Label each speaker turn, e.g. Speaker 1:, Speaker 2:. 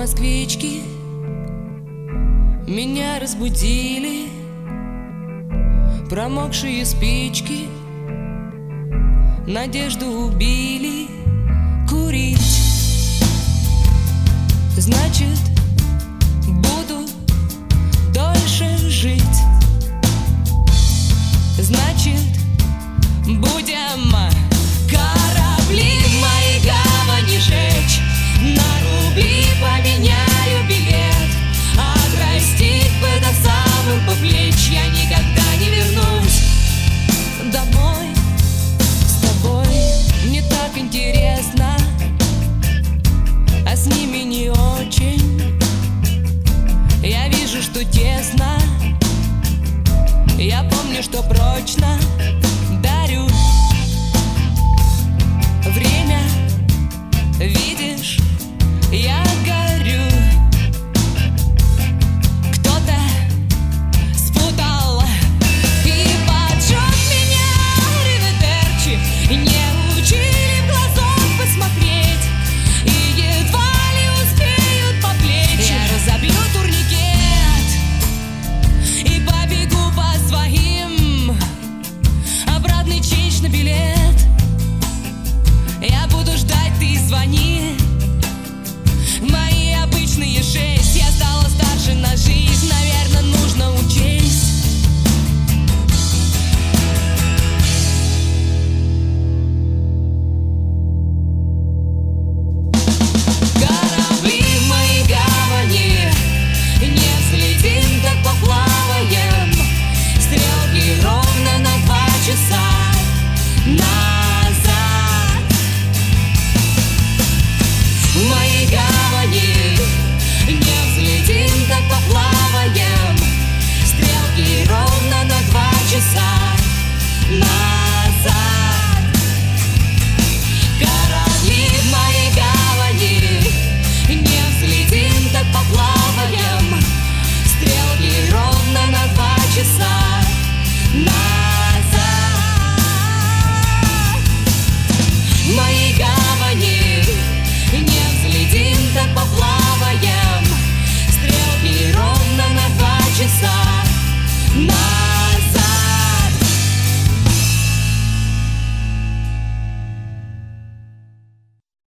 Speaker 1: москвички меня разбудили, промокшие спички надежду убили. Курить значит буду дольше жить, значит будем корабли в моей гавани жечь, на рубли поменяю билет, отрастить бы до самых по плеч. Я никогда не вернусь домой. С тобой мне так интересно, а с ними не очень. Я вижу, что тесно, я помню, что прочно дарю время. Видишь, я